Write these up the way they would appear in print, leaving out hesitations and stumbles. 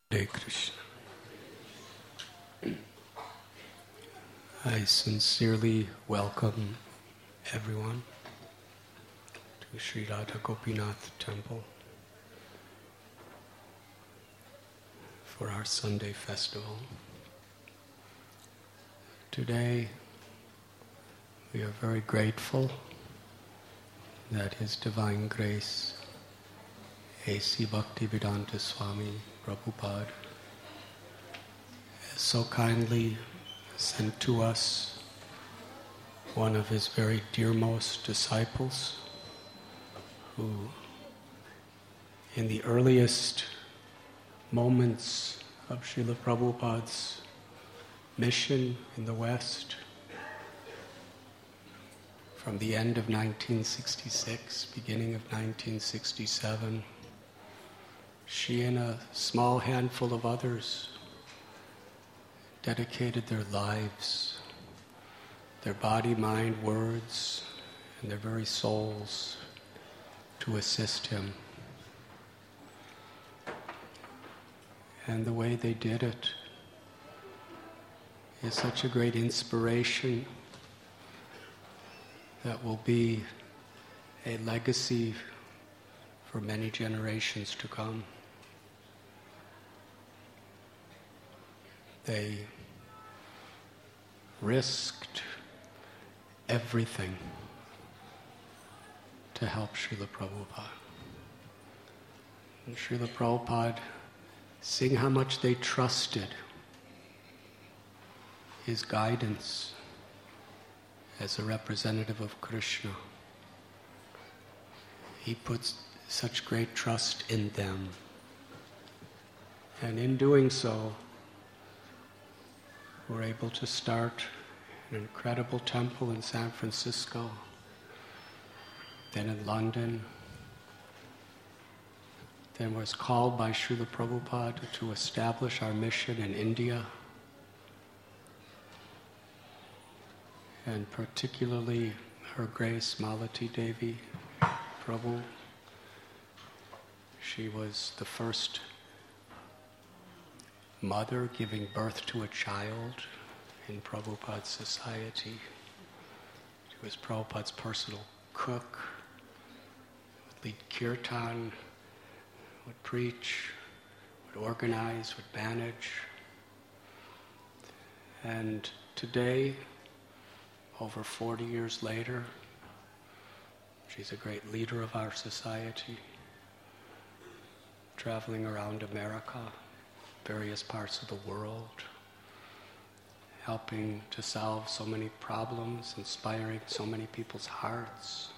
Hare Krishna. I sincerely welcome everyone to Sri Radha Gopinath Temple for our Sunday festival. Today, we are very grateful that His Divine Grace, A.C. Bhaktivedanta Swami Prabhupada, has so kindly sent to us one of his very dearmost disciples, who in the earliest moments of Srila Prabhupada's mission in the West, from the end of 1966, beginning of 1967, she and a small handful of others dedicated their lives, their body, mind, words, and their very souls to assist him. And the way they did it is such a great inspiration that will be a legacy for many generations to come. They risked everything to help Srila Prabhupada. And Srila Prabhupada, seeing how much they trusted his guidance as a representative of Krishna, he puts such great trust in them. And in doing so, we're able to start an incredible temple in San Francisco, then in London, then was called by Srila Prabhupada to establish our mission in India, and particularly Her Grace Malati Devi Prabhu. She was the first mother giving birth to a child in Prabhupada's society. She was Prabhupada's personal cook, would lead kirtan, would preach, would organize, would manage. And today, over 40 years later, she's a great leader of our society, traveling around America, various parts of the world, helping to solve so many problems, inspiring so many people's hearts.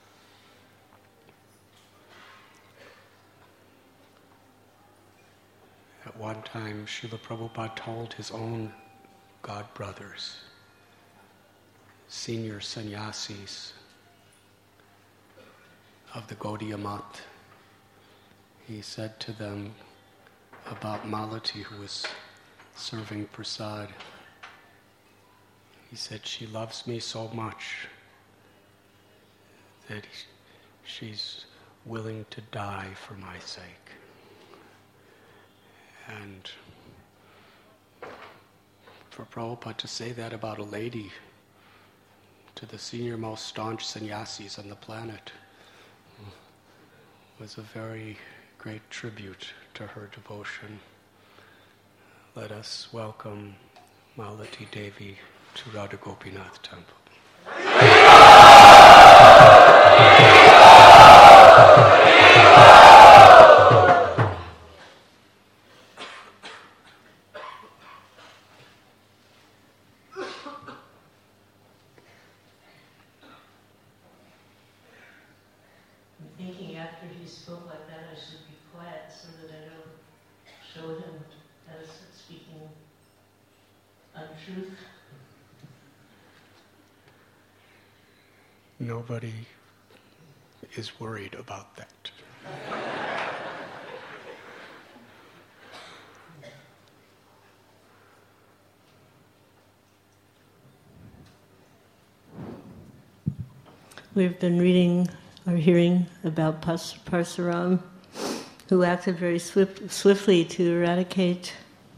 At one time, Srila Prabhupada told his own god brothers, senior sannyasis of the Gaudiya Math, he said to them about Malati, who was serving prasad, he said, she loves me so much that she's willing to die for my sake. And for Prabhupada to say that about a lady to the senior most staunch sannyasis on the planet was a very great tribute to her devotion. Let us welcome Malati Devi to Radha Gopinath Temple. Nobody is worried about that. We've been reading or hearing about Parsuram, who acted very swiftly to eradicate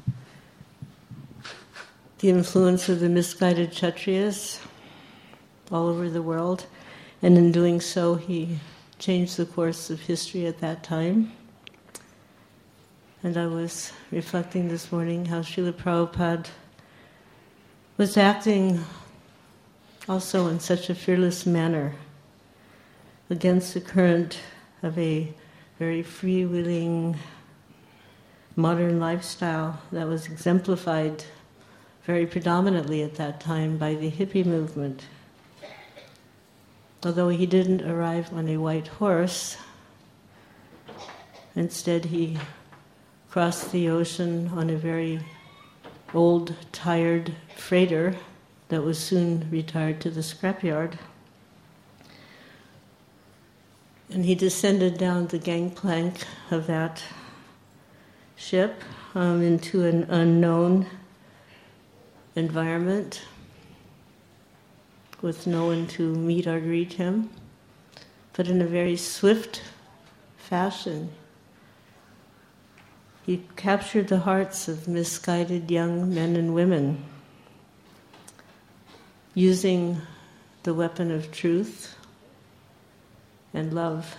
the influence of the misguided Kshatriyas all over the world. And in doing so, he changed the course of history at that time. And I was reflecting this morning how Srila Prabhupada was acting also in such a fearless manner against the current of a very freewheeling modern lifestyle that was exemplified very predominantly at that time by the hippie movement. Although he didn't arrive on a white horse, instead he crossed the ocean on a very old, tired freighter that was soon retired to the scrapyard. And he descended down the gangplank of that ship into an unknown environment with no one to meet or greet him. But in a very swift fashion, he captured the hearts of misguided young men and women using the weapon of truth and love.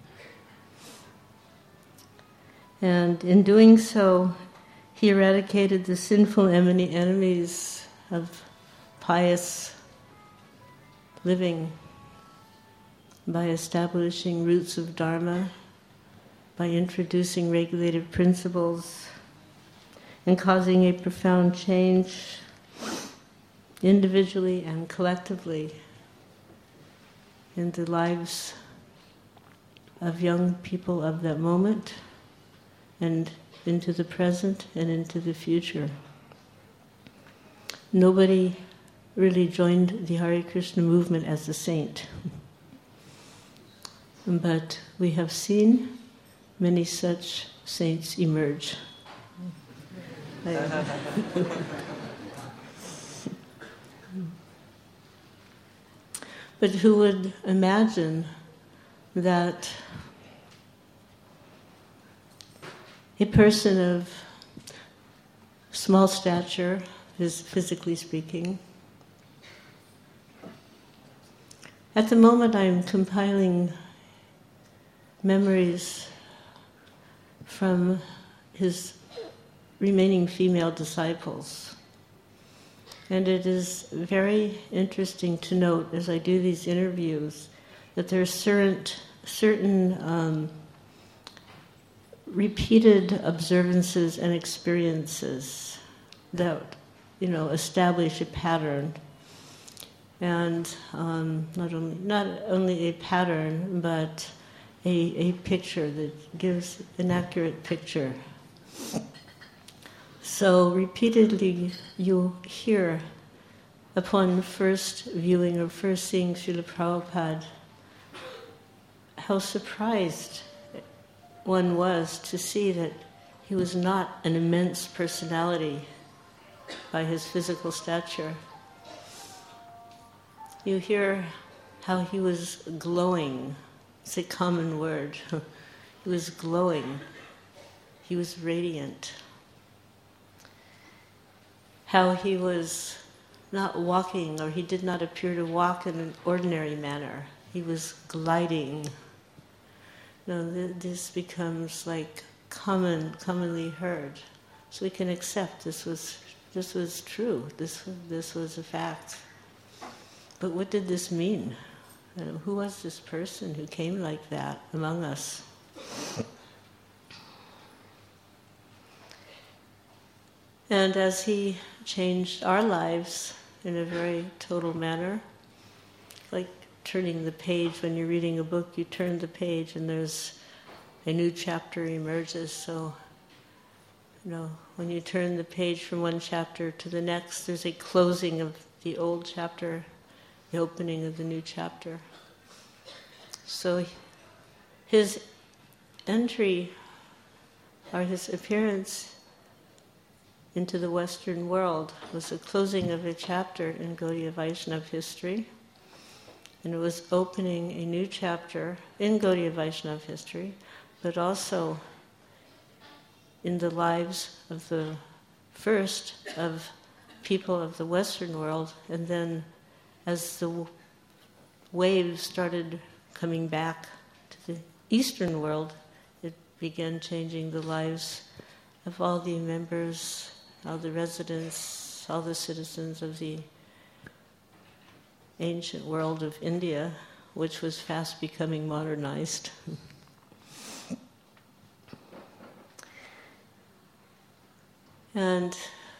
And in doing so, he eradicated the sinful enemies of pious living by establishing roots of Dharma, by introducing regulative principles, and causing a profound change individually and collectively in the lives of young people of that moment and into the present and into the future. Nobody really joined the Hare Krishna movement as a saint. But we have seen many such saints emerge. But who would imagine that a person of small stature, physically speaking, at the moment I'm compiling memories from his remaining female disciples. And it is very interesting to note as I do these interviews that there are certain repeated observances and experiences that, establish a pattern. And not only a pattern, but a picture that gives an accurate picture. So repeatedly you hear, upon first viewing or first seeing Srila Prabhupada, how surprised one was to see that he was not an immense personality by his physical stature. You hear how he was glowing. It's a common word. He was glowing. He was radiant. How he was not walking, or he did not appear to walk in an ordinary manner. He was gliding. This becomes like commonly heard. So we can accept this was true. This was a fact. But what did this mean? Who was this person who came like that among us? And as he changed our lives in a very total manner, like turning the page, when you're reading a book, you turn the page and there's a new chapter emerges. So, when you turn the page from one chapter to the next, there's a closing of the old chapter, the opening of the new chapter. So his entry, or his appearance into the Western world, was the closing of a chapter in Gaudiya Vaishnava history, and it was opening a new chapter in Gaudiya Vaishnava history, but also in the lives of the first of people of the Western world, and then as the waves started coming back to the Eastern world, it began changing the lives of all the members, all the residents, all the citizens of the ancient world of India, which was fast becoming modernized. And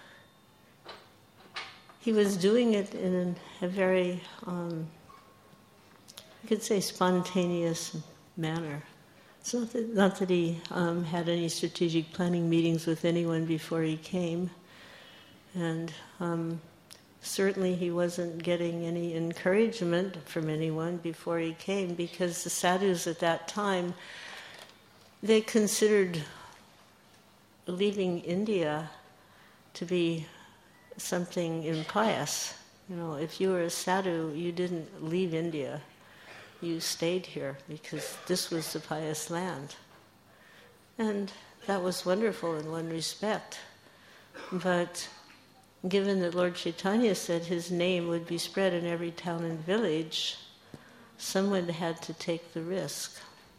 he was doing it in a very, you could say, spontaneous manner. It's not that he had any strategic planning meetings with anyone before he came, and certainly he wasn't getting any encouragement from anyone before he came, because the sadhus at that time, they considered leaving India to be something impious. You know, if you were a sadhu, you didn't leave India. You stayed here because this was the pious land. And that was wonderful in one respect. But given that Lord Chaitanya said his name would be spread in every town and village, someone had to take the risk.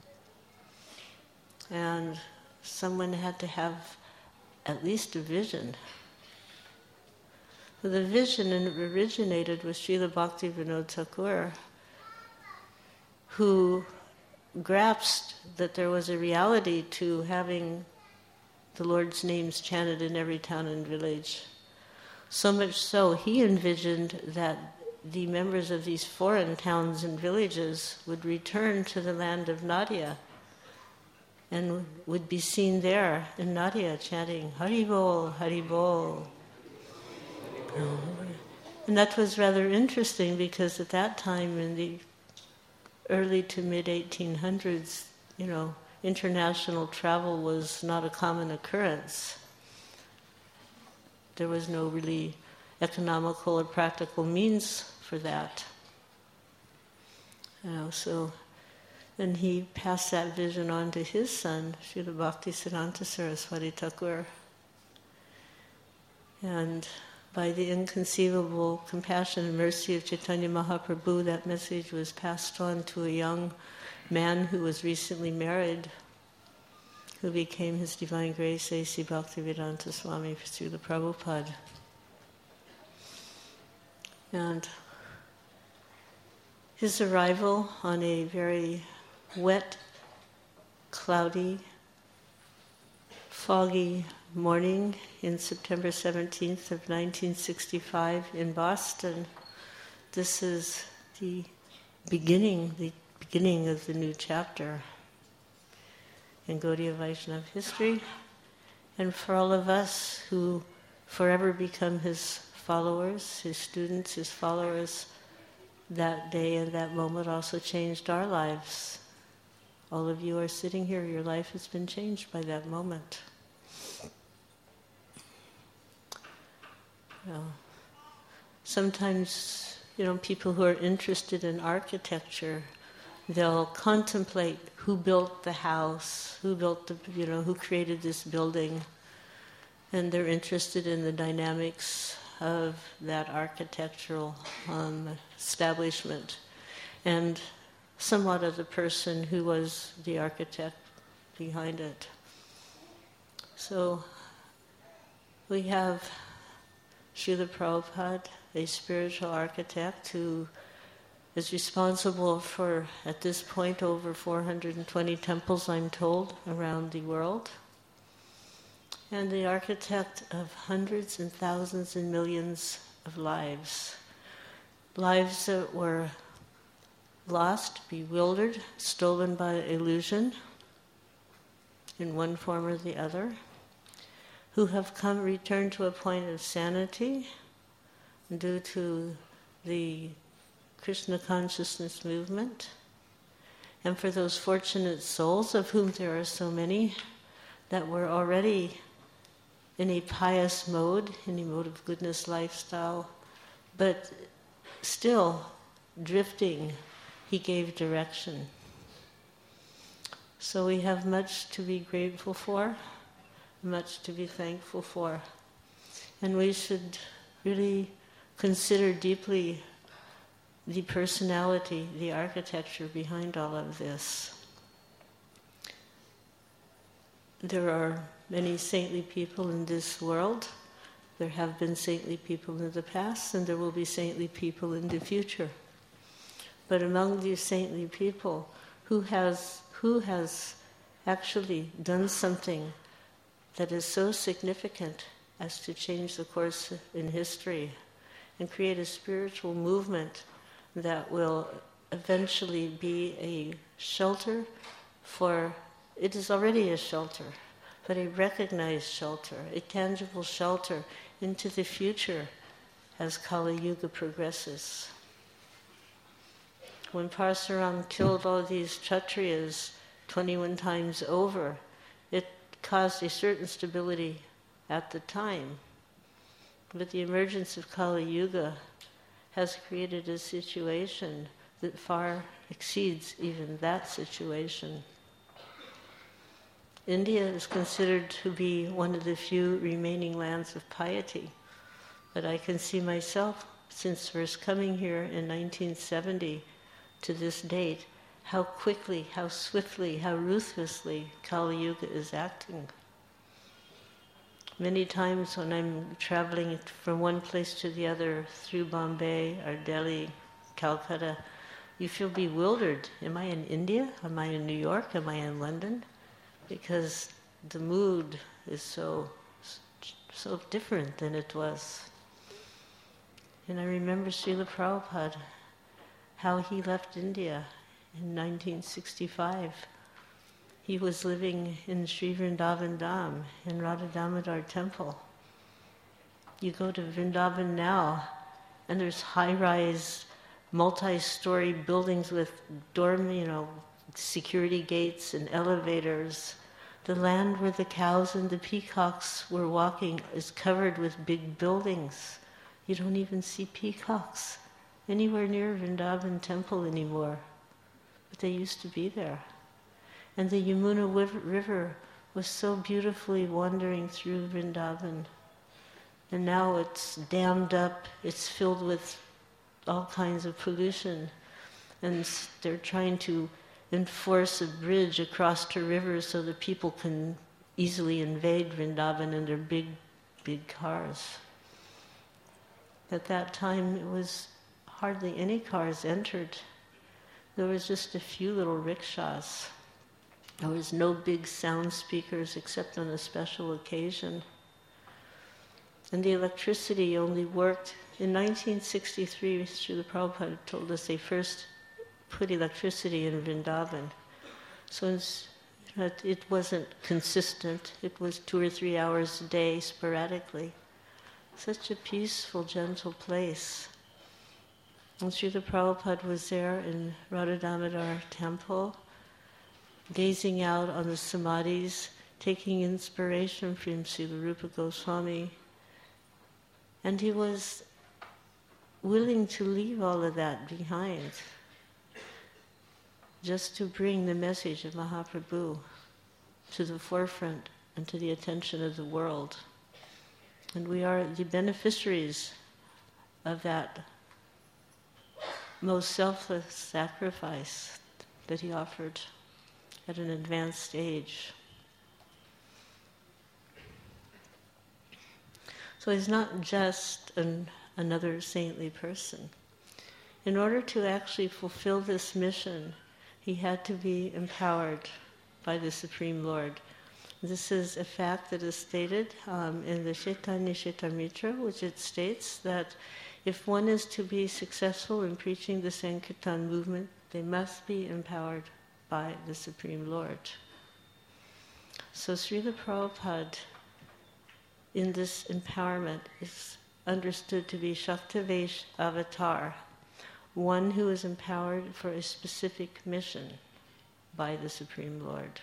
And someone had to have at least a vision. The vision originated with Srila Bhaktivinoda Thakur, who grasped that there was a reality to having the Lord's names chanted in every town and village. So much so, he envisioned that the members of these foreign towns and villages would return to the land of Nadia and would be seen there in Nadia chanting Hari Bol, Hari Bol. And that was rather interesting, because at that time, in the early to mid-1800s, you know, international travel was not a common occurrence. There was no really economical or practical means for that. So then he passed that vision on to his son, Srila Bhaktisiddhanta Saraswati Thakur. And by the inconceivable compassion and mercy of Chaitanya Mahaprabhu, that message was passed on to a young man who was recently married, who became His Divine Grace A.C. Bhaktivedanta Swami Srila Prabhupada. And his arrival on a very wet, cloudy, foggy morning in September 17th of 1965 in Boston, this is the beginning of the new chapter in Gaudiya Vaishnava history, and for all of us who forever become his followers, his students, his followers, that day and that moment also changed our lives. All of you are sitting here, your life has been changed by that moment. Sometimes, people who are interested in architecture, they'll contemplate who built the house, who created this building, and they're interested in the dynamics of that architectural establishment, and somewhat of the person who was the architect behind it. So we have Srila Prabhupada, a spiritual architect who is responsible for, at this point, over 420 temples, I'm told, around the world, and the architect of hundreds and thousands and millions of lives that were lost, bewildered, stolen by illusion in one form or the other, who have returned to a point of sanity due to the Krishna consciousness movement, and for those fortunate souls, of whom there are so many, that were already in a pious mode, in a mode of goodness lifestyle, but still drifting, he gave direction. So we have much to be grateful for. much to be thankful for. And we should really consider deeply the personality, the architecture behind all of this. There are many saintly people in this world. There have been saintly people in the past, and there will be saintly people in the future. But among these saintly people, who has actually done something that is so significant as to change the course in history and create a spiritual movement that will eventually be a shelter for, it is already a shelter, but a recognized shelter, a tangible shelter into the future as Kali Yuga progresses. When Parasuram killed all these Kshatriyas 21 times over, it caused a certain stability at the time. But the emergence of Kali Yuga has created a situation that far exceeds even that situation. India is considered to be one of the few remaining lands of piety, but I can see myself, since first coming here in 1970 to this date, how quickly, how swiftly, how ruthlessly Kali Yuga is acting. Many times when I'm traveling from one place to the other through Bombay or Delhi, Calcutta, you feel bewildered. Am I in India? Am I in New York? Am I in London? Because the mood is so different than it was. And I remember Srila Prabhupada, how he left India in 1965. He was living in Sri Vrindavan Dham, in Radha Damodar Temple. You go to Vrindavan now, and there's high-rise, multi-story buildings with security gates and elevators. The land where the cows and the peacocks were walking is covered with big buildings. You don't even see peacocks anywhere near Vrindavan Temple anymore, but they used to be there. And the Yamuna River was so beautifully wandering through Vrindavan. And now it's dammed up, it's filled with all kinds of pollution. And they're trying to enforce a bridge across the river so that people can easily invade Vrindavan in their big, big cars. At that time, it was hardly any cars entered. There was just a few little rickshaws. There was no big sound speakers except on a special occasion. And the electricity only worked. In 1963, Srila Prabhupada told us they first put electricity in Vrindavan. So it wasn't consistent. It was 2 or 3 hours a day sporadically. Such a peaceful, gentle place. And Srila Prabhupada was there in Radha Damodar Temple, gazing out on the samadhis, taking inspiration from Srila Rupa Goswami. And he was willing to leave all of that behind, just to bring the message of Mahaprabhu to the forefront and to the attention of the world. And we are the beneficiaries of that most selfless sacrifice that he offered at an advanced age. So he's not just another saintly person. In order to actually fulfill this mission, he had to be empowered by the Supreme Lord. This is a fact that is stated in the Chaitanya Charitamrita, which it states that if one is to be successful in preaching the Sankirtan movement, they must be empowered by the Supreme Lord. So Srila Prabhupada, in this empowerment, is understood to be Shaktavesh Avatar, one who is empowered for a specific mission by the Supreme Lord.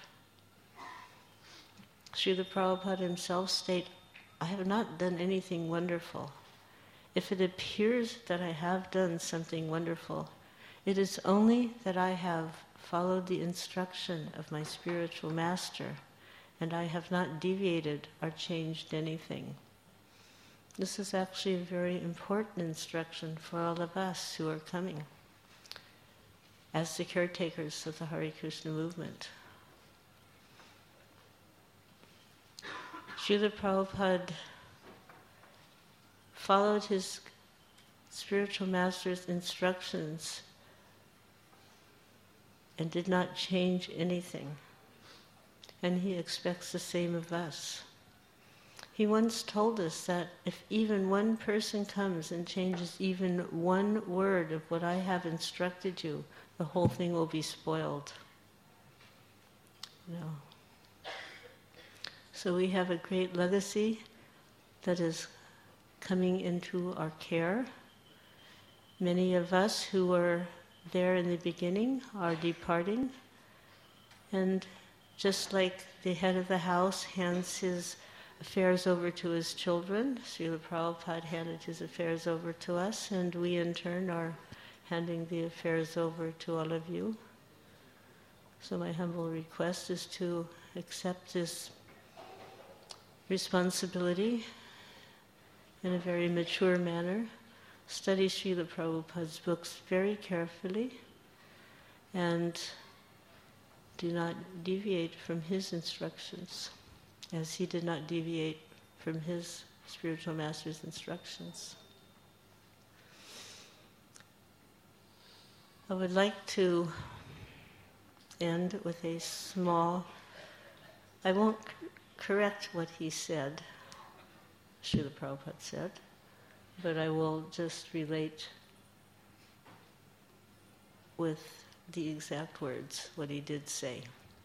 Srila Prabhupada himself states, I have not done anything wonderful. If it appears that I have done something wonderful, it is only that I have followed the instruction of my spiritual master and I have not deviated or changed anything. This is actually a very important instruction for all of us who are coming as the caretakers of the Hare Krishna movement. Srila Prabhupada followed his spiritual master's instructions and did not change anything. And he expects the same of us. He once told us that if even one person comes and changes even one word of what I have instructed you, the whole thing will be spoiled. So we have a great legacy that is coming into our care. Many of us who were there in the beginning are departing. And just like the head of the house hands his affairs over to his children, Srila Prabhupada handed his affairs over to us, and we in turn are handing the affairs over to all of you. So my humble request is to accept this responsibility in a very mature manner, study Srila Prabhupada's books very carefully, and do not deviate from his instructions, as he did not deviate from his spiritual master's instructions. I would like to end with a small, I won't correct what he said, Srila Prabhupada said, but I will just relate with the exact words what he did say.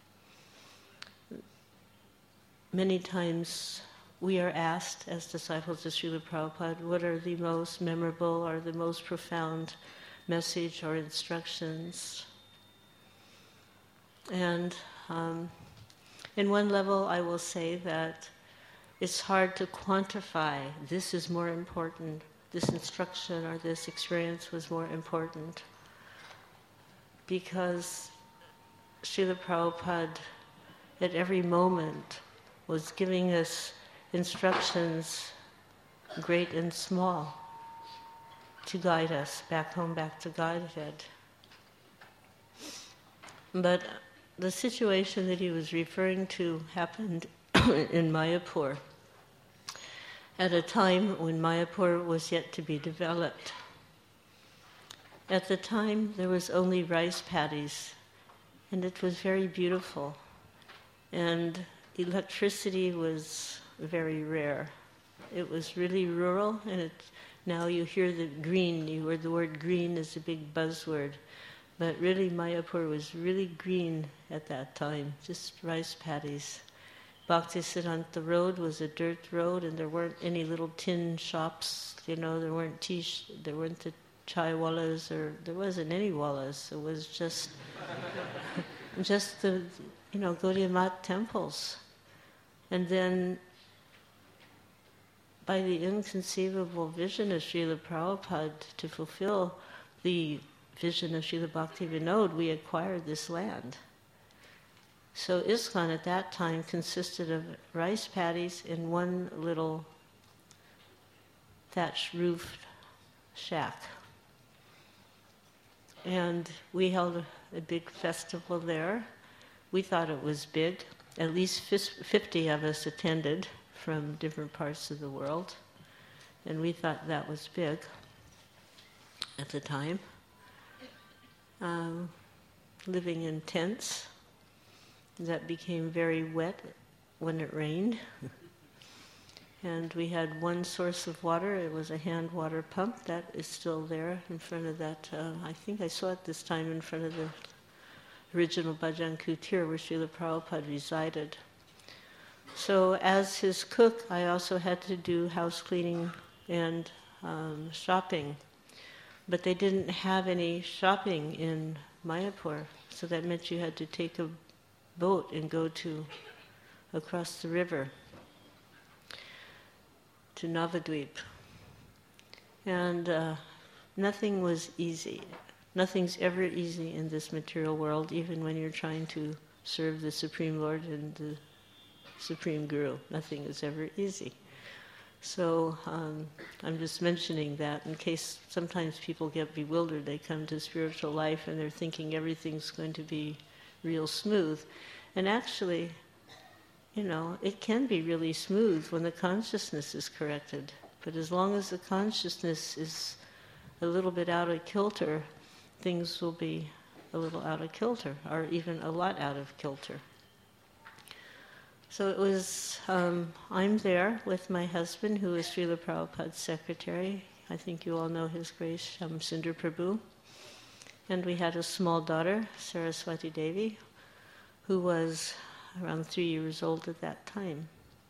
Many times we are asked as disciples of Srila Prabhupada, what are the most memorable or the most profound message or instructions? And in one level I will say that it's hard to quantify, this is more important, this instruction or this experience was more important, because Srila Prabhupada at every moment was giving us instructions, great and small, to guide us back home, back to Godhead. But the situation that he was referring to happened in Mayapur, at a time when Mayapur was yet to be developed. At the time, there was only rice paddies, and it was very beautiful, and electricity was very rare. It was really rural, and now you hear the word green is a big buzzword, but really Mayapur was really green at that time, just rice paddies. Bhaktisiddhanta Road was a dirt road, and there weren't any little tin shops, there weren't the chaiwalas, or there wasn't any wallas. It was just the Gaudiya Math temples. And then by the inconceivable vision of Srila Prabhupada to fulfill the vision of Srila Bhaktivinoda, we acquired this land. So ISKCON at that time consisted of rice paddies in one little thatched roofed shack. And we held a big festival there. We thought it was big. At least 50 of us attended from different parts of the world. And we thought that was big at the time. Living in tents that became very wet when it rained. And we had one source of water. It was a hand water pump that is still there in front of that. I think I saw it this time in front of the original Bhajan Kutir where Srila Prabhupada resided. So as his cook, I also had to do house cleaning and shopping. But they didn't have any shopping in Mayapur, so that meant you had to take a boat and go across the river to Navadvip. And nothing was easy. Nothing's ever easy in this material world, even when you're trying to serve the Supreme Lord in the Supreme Guru. Nothing is ever easy. So I'm just mentioning that in case sometimes people get bewildered. They come to spiritual life and they're thinking everything's going to be real smooth. And actually, it can be really smooth when the consciousness is corrected. But as long as the consciousness is a little bit out of kilter, things will be a little out of kilter, or even a lot out of kilter. So it was, I'm there with my husband, who is Srila Prabhupada's secretary. I think you all know His Grace, Sundar Prabhu. And we had a small daughter, Saraswati Devi, who was around 3 years old at that time.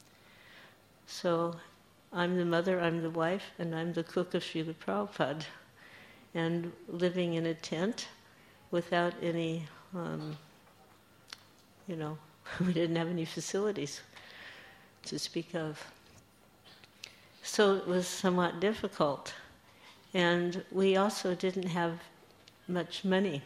So I'm the mother, I'm the wife, and I'm the cook of Srila Prabhupada. And living in a tent without any, we didn't have any facilities to speak of. So it was somewhat difficult. And we also didn't have much money,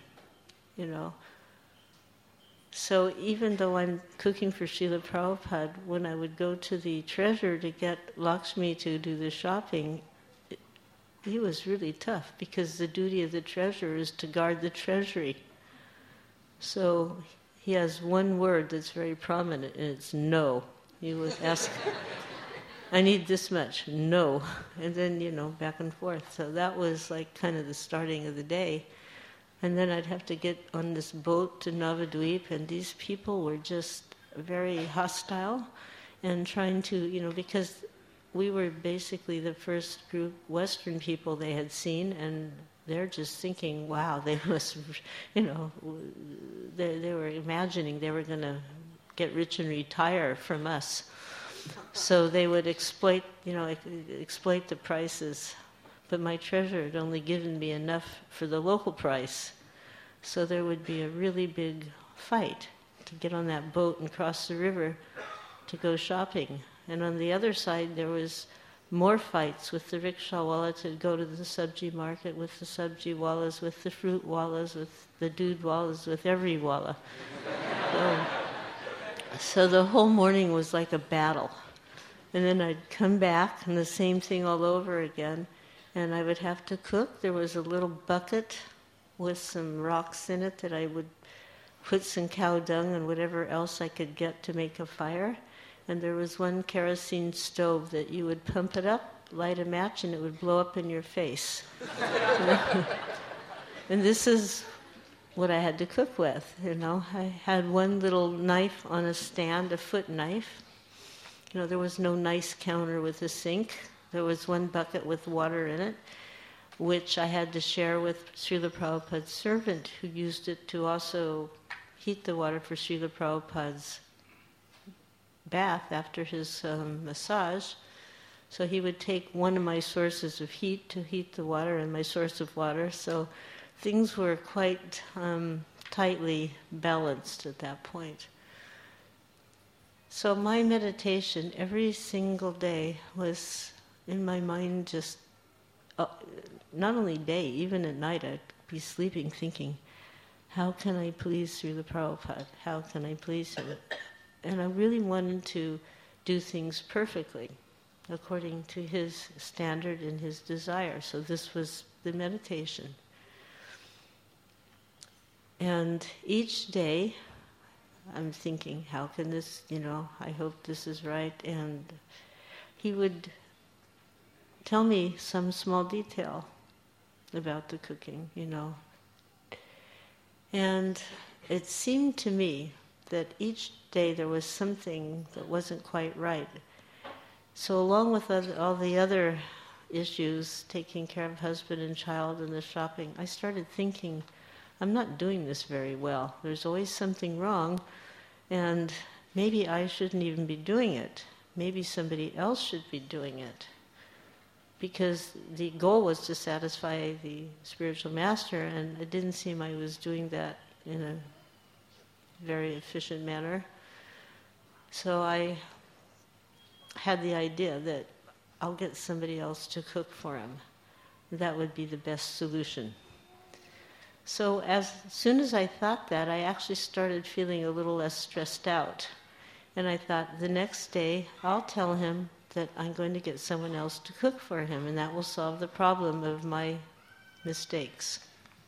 So even though I'm cooking for Srila Prabhupada, when I would go to the treasurer to get Lakshmi to do the shopping, he was really tough, because the duty of the treasurer is to guard the treasury. So he has one word that's very prominent, and it's no. He would ask, I need this much, no. And then, back and forth. So that was like kind of the starting of the day. And then I'd have to get on this boat to Navadvip, and these people were just very hostile and trying to, because we were basically the first group Western people they had seen, and they're just thinking, wow, they must, they were imagining they were going to get rich and retire from us. So they would exploit the prices. But my treasurer had only given me enough for the local price. So there would be a really big fight to get on that boat and cross the river to go shopping. And on the other side, there was more fights with the rickshaw wala to go to the sabji market, with the sabji walas, with the fruit walas, with the doodh walas, with every wala. So the whole morning was like a battle. And then I'd come back, and the same thing all over again. And I would have to cook. There was a little bucket with some rocks in it that I would put some cow dung and whatever else I could get to make a fire. And there was one kerosene stove that you would pump it up, light a match, and it would blow up in your face. And this is what I had to cook with, I had one little knife on a stand, a foot knife. There was no nice counter with a sink. There was one bucket with water in it, which I had to share with Srila Prabhupada's servant, who used it to also heat the water for Srila Prabhupada's bath after his massage. So he would take one of my sources of heat to heat the water and my source of water. So things were quite tightly balanced at that point. So my meditation every single day was in my mind, just not only day, even at night I'd be sleeping thinking, how can I please Srila Prabhupada? How can I please him? And I really wanted to do things perfectly, according to his standard and his desire. So this was the meditation. And each day, I'm thinking, how can this, I hope this is right. And he would tell me some small detail about the cooking, And it seemed to me that each day there was something that wasn't quite right. So along with all the other issues, taking care of husband and child and the shopping, I started thinking, I'm not doing this very well. There's always something wrong, and maybe I shouldn't even be doing it. Maybe somebody else should be doing it. Because the goal was to satisfy the spiritual master, and it didn't seem I was doing that in a very efficient manner. So I had the idea that I'll get somebody else to cook for him. That would be the best solution. So as soon as I thought that, I actually started feeling a little less stressed out. And I thought, the next day I'll tell him that I'm going to get someone else to cook for him, and that will solve the problem of my mistakes.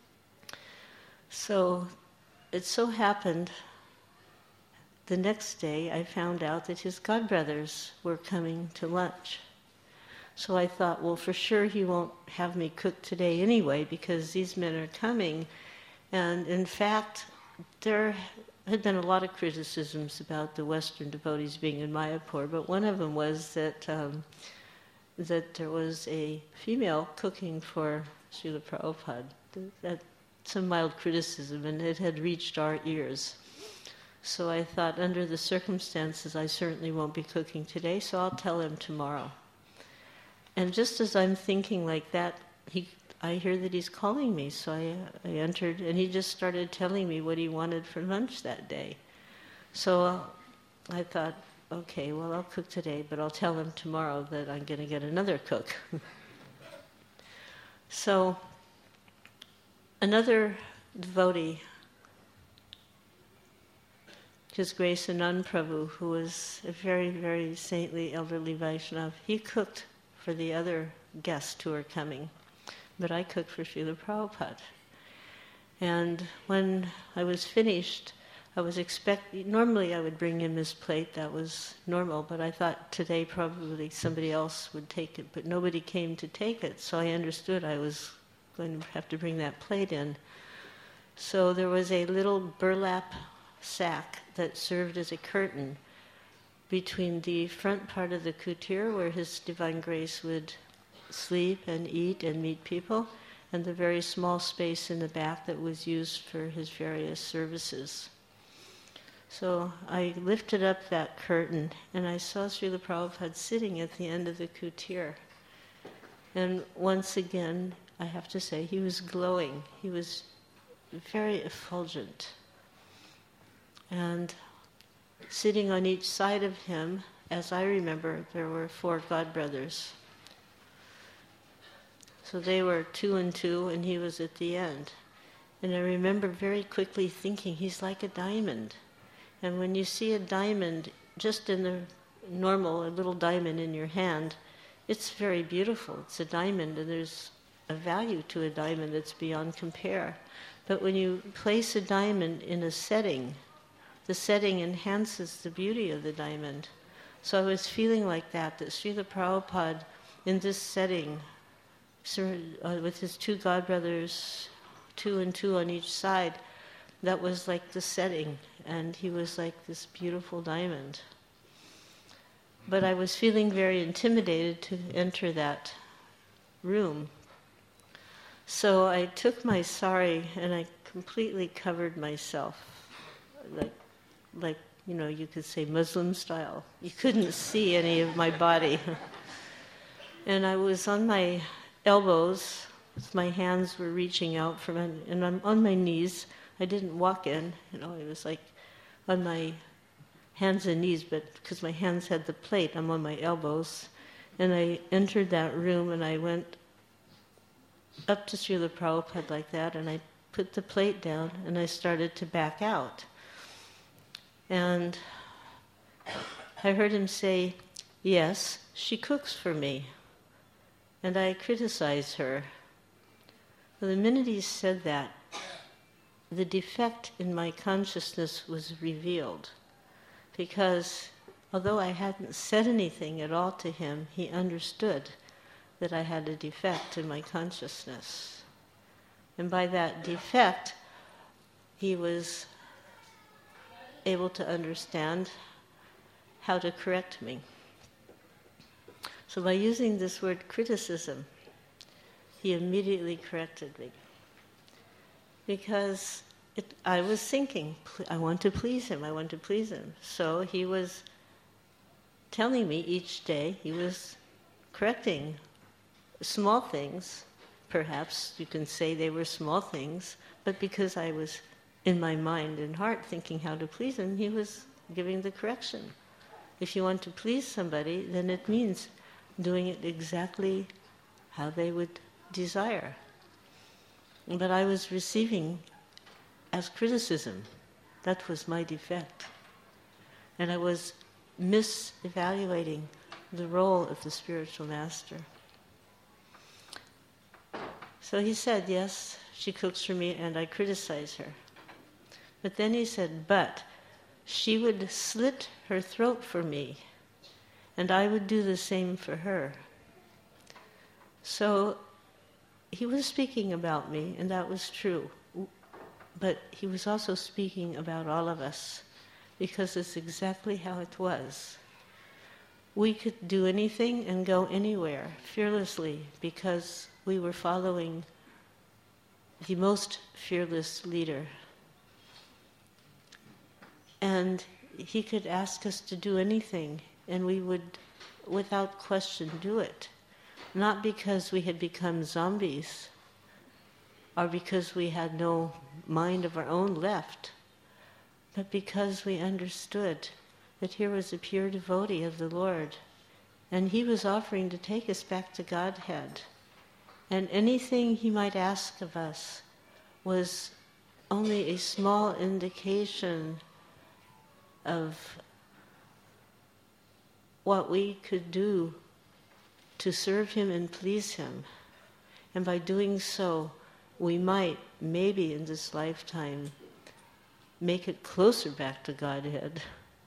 So it so happened the next day I found out that his godbrothers were coming to lunch. So I thought, well, for sure he won't have me cook today anyway, because these men are coming. And in fact, there had been a lot of criticisms about the Western devotees being in Mayapur, but one of them was that there was a female cooking for Srila Prabhupada. That's some mild criticism, and it had reached our ears. So I thought, under the circumstances, I certainly won't be cooking today, so I'll tell him tomorrow. And just as I'm thinking like that, I hear that he's calling me, so I entered, and he just started telling me what he wanted for lunch that day. So I thought, okay, well, I'll cook today, but I'll tell him tomorrow that I'm going to get another cook. So another devotee, His Grace Anand Prabhu, who was a very, very saintly elderly Vaishnava, he cooked for the other guests who were coming, but I cooked for Srila Prabhupada. And when I was finished, I was normally I would bring him his plate, that was normal, but I thought today probably somebody else would take it, but nobody came to take it, so I understood I was going to have to bring that plate in. So there was a little burlap sack that served as a curtain between the front part of the kutir, where His Divine Grace would sleep and eat and meet people, and the very small space in the back that was used for his various services. So I lifted up that curtain, and I saw Srila Prabhupada sitting at the end of the kutir. And once again, I have to say, he was glowing. He was very effulgent. And sitting on each side of him, as I remember, there were 4 godbrothers. So they were 2 and 2, and he was at the end. And I remember very quickly thinking, he's like a diamond. And when you see a diamond, just in the normal, a little diamond in your hand, it's very beautiful. It's a diamond, and there's a value to a diamond that's beyond compare. But when you place a diamond in a setting, the setting enhances the beauty of the diamond. So I was feeling like that Srila Prabhupada, in this setting, with his 2 godbrothers, 2 and 2 on each side, that was like the setting, and he was like this beautiful diamond. But I was feeling very intimidated to enter that room. So I took my sari and I completely covered myself, like you could say Muslim style. You couldn't see any of my body. And I was on my elbows, my hands were reaching out and I'm on my knees. I didn't walk in, it was like on my hands and knees, but because my hands had the plate, I'm on my elbows. And I entered that room and I went up to Srila Prabhupada like that, and I put the plate down and I started to back out. And I heard him say, "Yes, she cooks for me." And I criticized her. Well, the minute he said that, the defect in my consciousness was revealed. Because although I hadn't said anything at all to him, he understood that I had a defect in my consciousness. And by that defect, he was able to understand how to correct me. So by using this word criticism, he immediately corrected me. Because I was thinking, I want to please him, I want to please him. So he was telling me each day, he was correcting small things. Perhaps you can say they were small things, but because I was in my mind and heart thinking how to please him, he was giving the correction. If you want to please somebody, then it means doing it exactly how they would desire. But I was receiving as criticism. That was my defect. And I was misevaluating the role of the spiritual master. So he said, yes, she cooks for me and I criticize her. But then he said, but she would slit her throat for me and I would do the same for her. So he was speaking about me, and that was true. But he was also speaking about all of us, because it's exactly how it was. We could do anything and go anywhere fearlessly because we were following the most fearless leader. And he could ask us to do anything, and we would, without question, do it. Not because we had become zombies, or because we had no mind of our own left, but because we understood that here was a pure devotee of the Lord, and he was offering to take us back to Godhead. And anything he might ask of us was only a small indication of what we could do to serve him and please him. And by doing so, we might, maybe in this lifetime, make it closer back to Godhead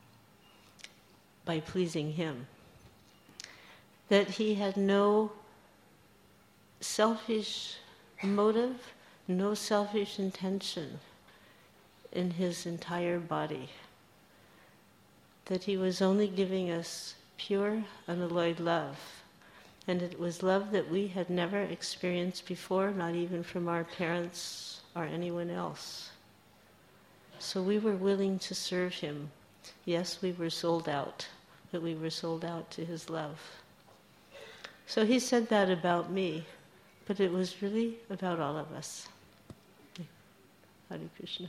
by pleasing him. That he had no selfish motive, no selfish intention in his entire body. That he was only giving us pure, unalloyed love. And it was love that we had never experienced before, not even from our parents or anyone else. So we were willing to serve him. Yes, we were sold out, but we were sold out to his love. So he said that about me, but it was really about all of us. Hare Krishna.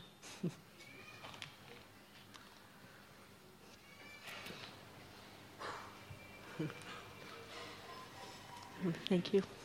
Thank you.